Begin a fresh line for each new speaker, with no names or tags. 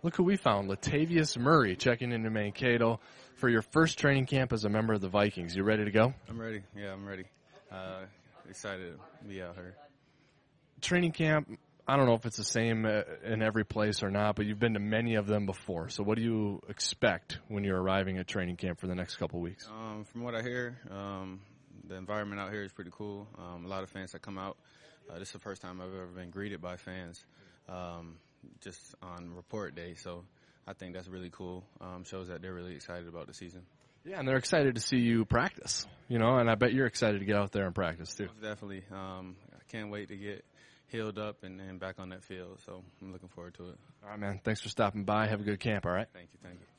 Look who we found, Latavius Murray, checking into Mankato for your first training camp as a member of the Vikings. You ready to go?
I'm ready. Yeah, I'm ready. Excited to be out here.
Training camp, I don't know if it's the same in every place or not, but you've been to many of them before. So what do you expect when you're arriving at training camp for the next couple of weeks?
From what I hear, the environment out here is pretty cool. A lot of fans that come out. This is the first time I've ever been greeted by fans just on report day. So I think that's really cool. Shows that they're really excited about the season.
Yeah, and they're excited to see you practice, and I bet you're excited to get out there and practice too.
Definitely. I can't wait to get healed up and back on that field. So I'm looking forward to it.
All right, man. Thanks for stopping by. Have a good camp, all right?
Thank you.